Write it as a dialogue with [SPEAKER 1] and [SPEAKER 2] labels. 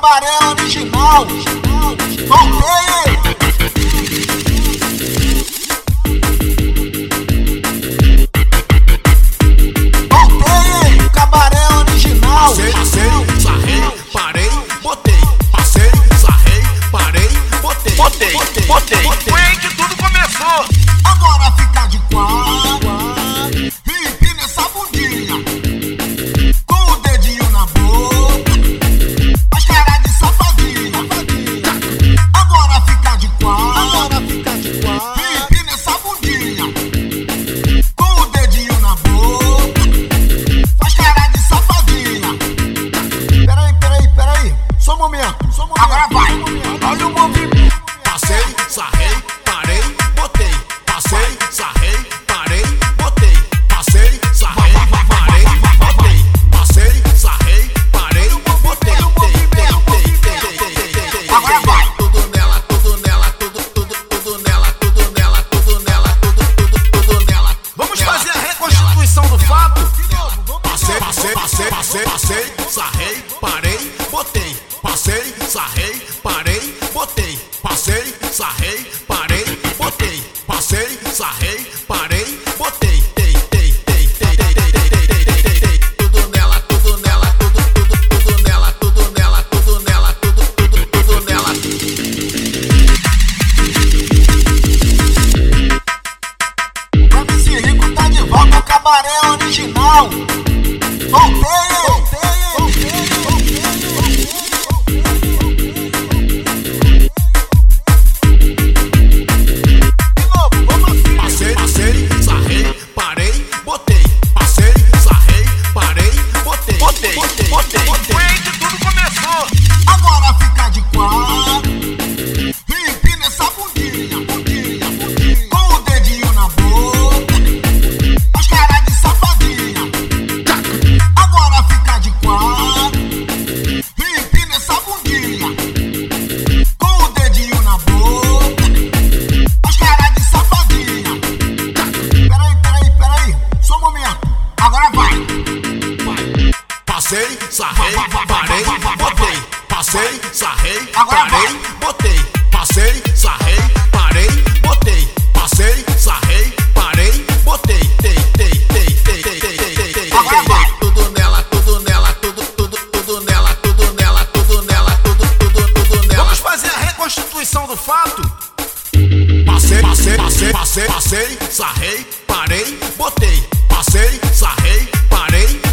[SPEAKER 1] cabaré original. Voltei! Voltei! Cabaré original.
[SPEAKER 2] Passei, sarrei, parei, botei. Passei, sarrei, parei, botei. Botei. Foi aí que tudo começou.
[SPEAKER 1] Agora fica de quatro e empina essa bundinha com o dedinho na boca, as caras de safadinha. Agora fica de quatro e empina essa bundinha com o dedinho na boca, as caras de safadinha. Peraí, só um momento. Agora vai, olha o movimento.
[SPEAKER 2] Passei, sarrei, parei, botei. Passei, sarrei, parei, botei. Passei, sarrei, parei, botei. Passei, sarrei, parei, botei.
[SPEAKER 1] Agora vai.
[SPEAKER 2] Tudo nela, tudo nela, tudo nela. Vamos fazer a reconstituição do fato? Passei, sarrei, parei, botei. Passei, sarrei, parei, botei. Passei, sarrei, parei, botei. Passei, sarrei, parei, botei. Tudo nela, tudo nela.
[SPEAKER 1] O MC Rico tá de volta ao cabaré original. Voltei!
[SPEAKER 2] Passei, sarrei, parei, botei. Passei, sarrei, parei, botei. Foi aí que tudo começou.
[SPEAKER 1] Agora fica de quatro e empina essa bundinha com o dedinho na boca, as caras de safadinha. Agora fica de quatro e empina essa bundinha com o dedinho na boca, as caras de safadinha. Peraí, só um momento. Agora vai.
[SPEAKER 2] Passei, sarrei, parei, botei. Passei, sarrei,
[SPEAKER 1] Agora
[SPEAKER 2] parei, botei. Passei, sarrei, parei, botei. Passei, sarrei, parei, botei.
[SPEAKER 1] Agora vai.
[SPEAKER 2] Tudo nela. Vamos fazer a reconstituição do fato? Passei, sarrei, parei, botei. Passei, sarrei, parei,